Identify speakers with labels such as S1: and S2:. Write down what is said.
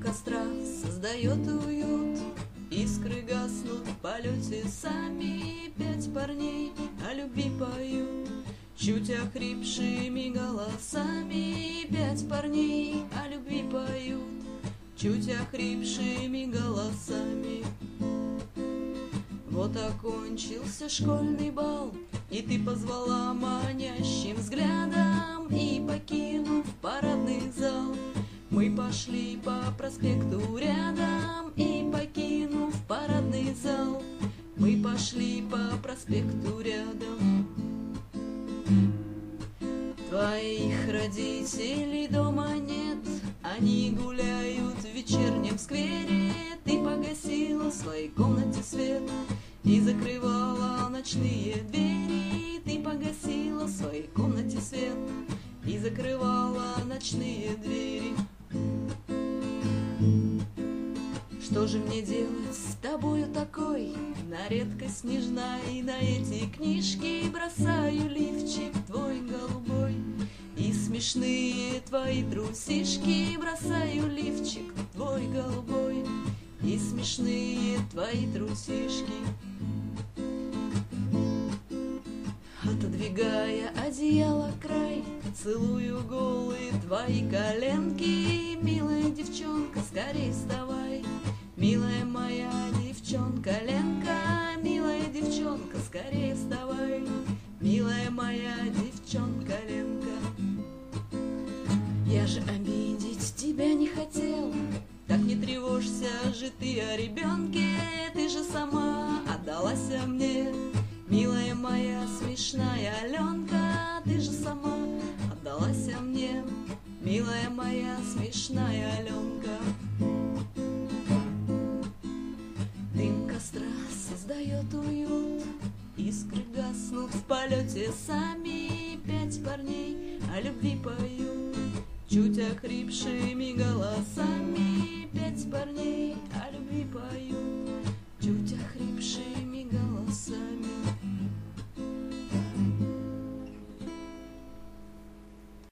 S1: костра создает уют, искры гаснут в полете сами, 5 парней о любви поют, чуть охрипшими голосами. 5 парней о любви поют, чуть охрипшими голосами. Вот окончился школьный бал, и ты позвала манящим взглядом, и, покинув парадный зал, мы пошли по проспекту рядом. И, покинув парадный зал, мы пошли по проспекту рядом. Твоих родителей дома нет, они гуляют в вечернем сквере. Ты погасила в своей комнате свет и закрывала ночные двери. Ты погасила в своей комнате свет и закрывала ночные двери. Что же мне делать с тобою такой, на редкость нежна, и на эти книжки бросаю лифчик твой голубой, и смешные твои трусишки бросаю лифчик твой голубой, и смешные твои трусишки. Отодвигая одеяло край, целую голые твои коленки. Милая девчонка, скорей вставай, милая моя девчонка Ленка. Милая девчонка, скорей вставай, милая моя девчонка Ленка. Я же обидеть тебя не хотел, так не тревожься же ты о ребенке. Ты же сама отдалась мне, милая моя смешная Аленка. Ты же сама отдалась мне, милая моя смешная Аленка. Дым костра создает уют, искры гаснут в полете сами. 5 парней о любви поют, чуть охрипшими голосами. 5 парней о любви поют,